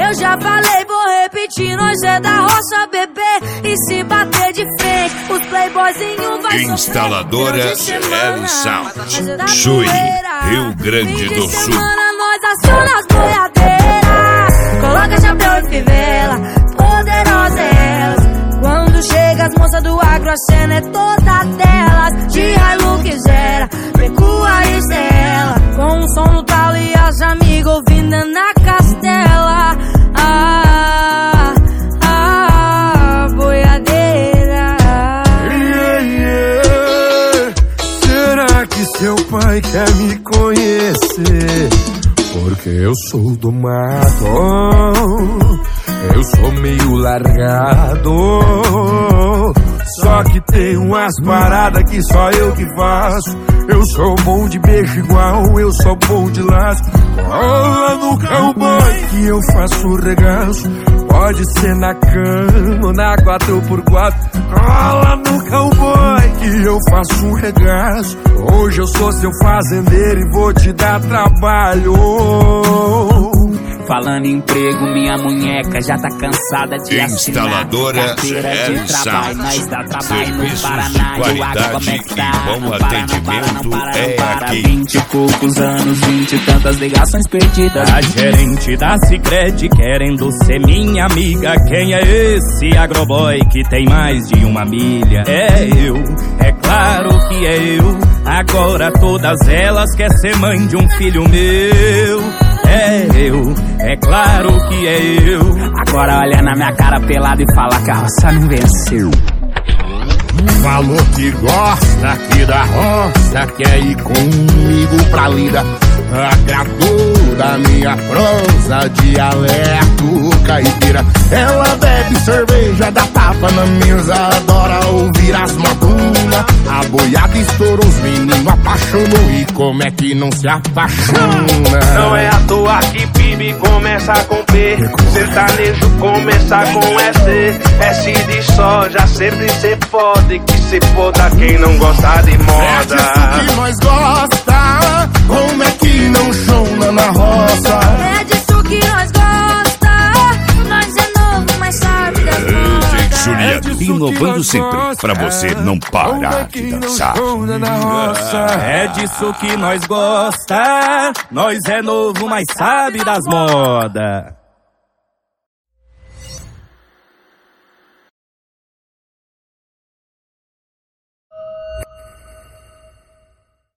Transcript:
Eu já falei, vou repetir, nós é da roça, bebê. E se bater de frente, os playboyzinhos vai sofrer. Instaladora L Sound, Chuí, Rio Grande do Sul. Nós aciona as boiadeiras, coloca chapéu e fivela, poderosa elas. Quando chega as moças do agro, a cena é toda delas. De Hilux gera, recua e estrela, com um som no talo e as amigas ouvindo na castela. Boiadeira. Será que seu pai quer me conhecer? Porque eu sou do mato, eu sou meio largado. Só que tem umas paradas que só eu que faço. Eu sou bom de beijo igual, eu sou bom de laço. Cola no cowboy que eu faço regaço. Pode ser na cama ou na 4x4. Cola no cowboy que eu faço um regaço. Hoje eu sou seu fazendeiro e vou te dar trabalho. Falando em emprego, minha munheca já tá cansada de Instaladora L Sound, Nós dá trabalho serviços no Paraná, de qualidade e bom atendimento é aqui. 20 e poucos anos, 20 e tantas ligações perdidas. A gerente da Sicredi querendo ser minha amiga. Quem é esse agroboy que tem mais de uma milha? É eu, é claro que é eu. Agora todas elas quer ser mãe de um filho meu. É eu, é claro que é eu. Agora olha na minha cara pelada e fala que a roça não venceu. Falou que gosta aqui da roça, quer ir comigo pra lida. Agradou da minha prosa, dialeto caipira. Ela bebe cerveja, dá tapa na mesa, adora ouvir as madunas. A boiada estourou, os meninos apaixonou. E como é que não se apaixona? Não é à toa que PIB começa com P, sertanejo começa com S. S de soja, sempre cê pode, que se foda quem não gosta de moda. É disso que nós gosta, como é que não chona na roça? É disso que nós gosta, nós é novo, mas sabe das modas. Juliano, inovando sempre, pra você não parar de dançar. É disso que nós gosta. Nós é novo, mas sabe das modas.